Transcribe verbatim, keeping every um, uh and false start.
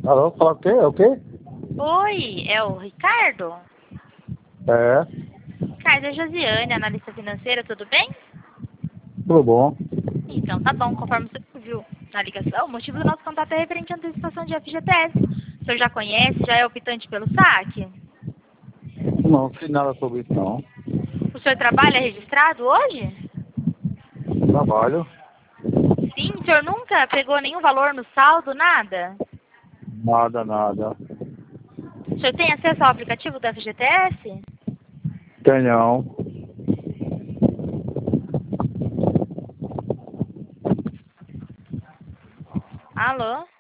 Alô, fala o quê? É o quê? Oi, é o Ricardo? É, Ricardo, é Josiane, analista financeira, tudo bem? tudo bom. Então tá bom, conforme você viu na ligação, o motivo do nosso contato é referente à antecipação de F G T S. O senhor já conhece, já é optante pelo saque? Não sei nada sobre isso, não. O senhor trabalha registrado hoje? Trabalho. Sim, o senhor nunca pegou nenhum valor no saldo, nada? Nada, nada. O senhor tem acesso ao aplicativo do F G T S? Tem não. Alô?